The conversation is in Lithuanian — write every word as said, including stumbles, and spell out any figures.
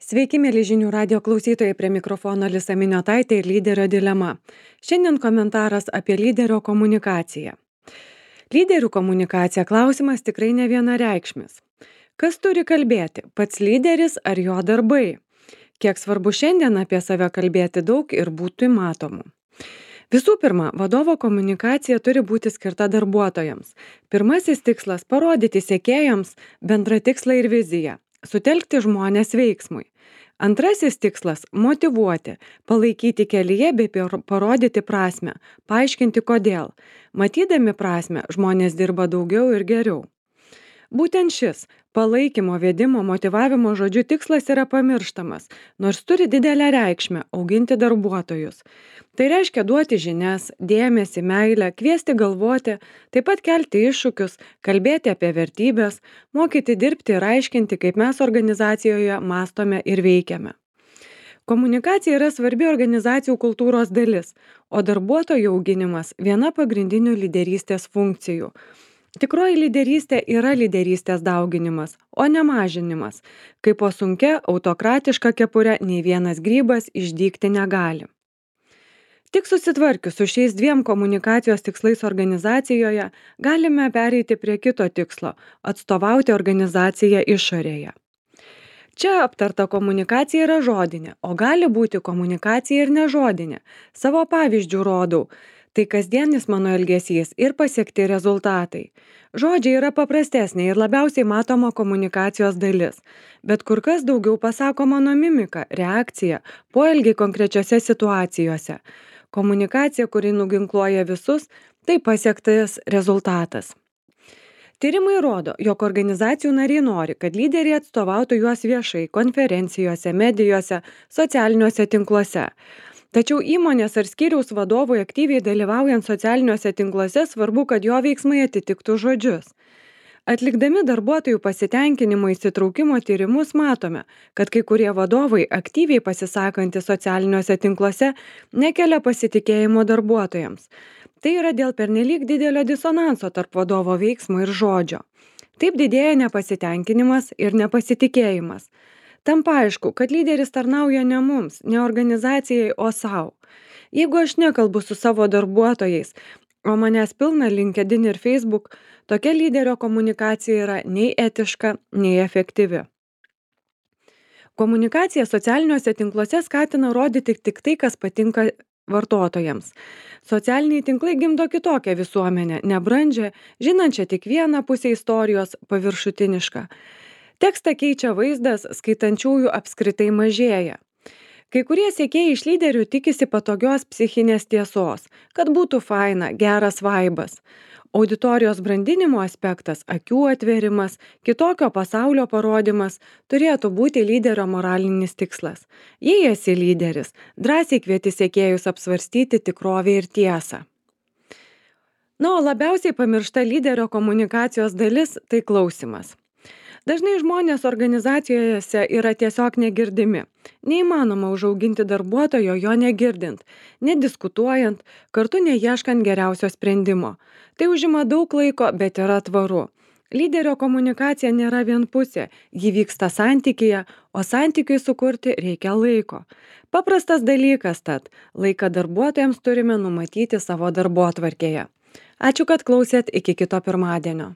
Sveiki, mėly žinių radio klausytojai, prie mikrofono Lisa Miniotaitė ir lyderio dilema. Šiandien komentaras apie lyderio komunikaciją. Lyderių komunikacija klausimas tikrai ne vienareikšmis. Kas turi kalbėti, pats lyderis ar jo darbai? Kiek svarbu šiandien apie save kalbėti daug ir būti matomu? Visų pirma, vadovo komunikacija turi būti skirta darbuotojams. Pirmasis tikslas – parodyti sekėjams bendrą tikslą ir viziją, sutelkti žmones veiksmui. Antrasis tikslas – motyvuoti, palaikyti kelyje bei parodyti prasmę, paaiškinti kodėl. Matydami prasmę, žmonės dirba daugiau ir geriau. Būtent šis palaikymo, vedimo, motyvavimo žodžių tikslas yra pamirštamas, nors turi didelę reikšmę – auginti darbuotojus. Tai reiškia duoti žinias, dėmesį, meilę, kviesti galvoti, taip pat kelti iššūkius, kalbėti apie vertybės, mokyti dirbti ir aiškinti, kaip mes organizacijoje mąstome ir veikiame. Komunikacija yra svarbi organizacijų kultūros dalis, o darbuotojų auginimas viena pagrindinių lyderystės funkcijų. Tikroji lyderystė yra lyderystės dauginimas, o ne mažinimas, kai po sunkia autokratiška kepure nei vienas grybas išdygti negali. Tik susitvarkius su šiais dviem komunikacijos tikslais organizacijoje galime pereiti prie kito tikslo – atstovauti organizaciją išorėje. Čia aptarta komunikacija yra žodinė, o gali būti komunikacija ir nežodinė. Savo pavyzdžių rodau. Tai kasdienis mano elgesys ir pasiekti rezultatai. Žodžiai yra paprastesnė ir labiausiai matoma komunikacijos dalis, bet kur kas daugiau pasako mano mimika, reakcija, poelgiai konkrečiose situacijose. Komunikacija, kuri nuginkluoja visus, tai pasiektas rezultatas. Tyrimai rodo, jog organizacijų nariai nori, kad lyderiai atstovautų juos viešai, konferencijose, medijose, socialiniuose tinkluose. Tačiau įmonės ar skyriaus vadovui aktyviai dalyvaujant socialiniuose tinkluose svarbu, kad jo veiksmai atitiktų žodžius. Atlikdami darbuotojų pasitenkinimo įsitraukimo tyrimus matome, kad kai kurie vadovai aktyviai pasisakantys socialiniuose tinkluose nekelia pasitikėjimo darbuotojams. Tai yra dėl pernelyg didelio disonanso tarp vadovo veiksmo ir žodžio. Taip didėja nepasitenkinimas ir nepasitikėjimas. Tampa aišku, kad lyderis tarnauja ne mums, ne organizacijai, o savo. Jeigu aš nekalbu su savo darbuotojais, o manęs pilna LinkedIn ir Facebook, tokia lyderio komunikacija yra nei etiška, nei efektyvi. Komunikacija socialiniuose tinkluose skatina rodyti tik tai, kas patinka vartotojams. Socialiniai tinklai gimdo kitokią visuomenę, nebrandžią, žinančią tik vieną pusę istorijos, paviršutinišką. Tekstą keičia vaizdas, skaitančiųjų apskritai mažėja. Kai kurie sekėjai iš lyderių tikisi patogios psichinės tiesos, kad būtų faina, geras vaibas. Auditorijos brandinimo aspektas, akių atverimas, kitokio pasaulio parodymas turėtų būti lyderio moralinis tikslas. Jei esi lyderis, drąsiai kvieti sekėjus apsvarstyti tikrovę ir tiesą. Na, o labiausiai pamiršta lyderio komunikacijos dalis – tai klausimas. Dažnai žmonės organizacijose yra tiesiog negirdimi. Neįmanoma užauginti darbuotojo jo negirdint, nediskutuojant, kartu neieškant geriausio sprendimo. Tai užima daug laiko, bet yra tvaru. Lyderio komunikacija nėra vienpusė, ji vyksta santykyje, o santykiui sukurti reikia laiko. Paprastas dalykas tad, laiką darbuotojams turime numatyti savo darbotvarkėje. Ačiū, kad klausėt, iki kito pirmadienio.